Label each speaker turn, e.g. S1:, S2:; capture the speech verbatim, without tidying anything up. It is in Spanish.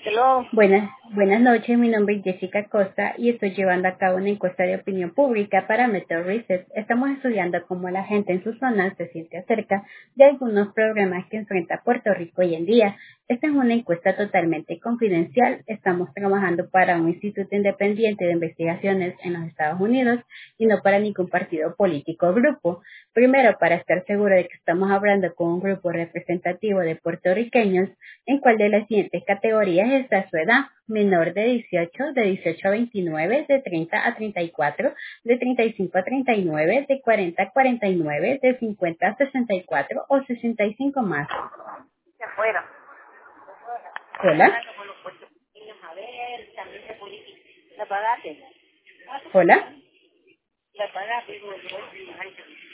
S1: Hello.
S2: Buenas, buenas noches, mi nombre es Jessica Costa y estoy llevando a cabo una encuesta de opinión pública para Method Research. Estamos estudiando cómo la gente en sus zonas se siente acerca de algunos problemas que enfrenta Puerto Rico hoy en día. Esta es una encuesta totalmente confidencial. Estamos trabajando para un instituto independiente de investigaciones en los Estados Unidos y no para ningún partido político o grupo. Primero, para estar seguro de que estamos hablando con un grupo representativo de puertorriqueños, ¿en cuál de las siguientes categorías está su edad? Menor de dieciocho, de dieciocho a veintinueve, de treinta a treinta y cuatro, de treinta y cinco a treinta y nueve, de cuarenta a cuarenta y nueve, de cincuenta a sesenta y cuatro o sesenta y cinco más.
S1: Se afuera.
S2: Hola,
S1: Con los puertorriqueños, a ver, también de política. ¿La pagaste?
S2: hola.
S1: ¿La pagaste?